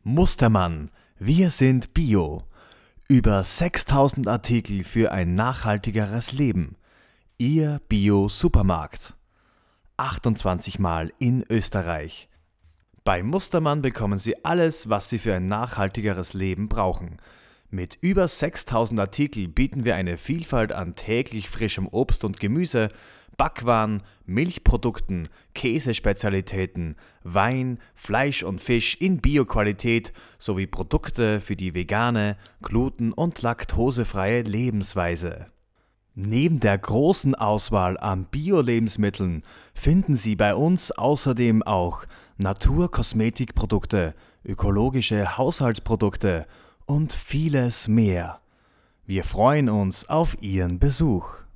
Mustermann, wir sind Bio. Über 6000 Artikel für ein nachhaltigeres Leben. Ihr Bio-Supermarkt. 28 Mal in Österreich. Bei Mustermann bekommen Sie alles, was Sie für ein nachhaltigeres Leben brauchen. Mit über 6000 Artikel bieten wir eine Vielfalt an täglich frischem Obst und Gemüse, Backwaren, Milchprodukten, Käsespezialitäten, Wein, Fleisch und Fisch in Bioqualität sowie Produkte für die vegane, gluten- und laktosefreie Lebensweise. Neben der großen Auswahl an Bio-Lebensmitteln finden Sie bei uns außerdem auch Naturkosmetikprodukte, ökologische Haushaltsprodukte und vieles mehr. Wir freuen uns auf Ihren Besuch.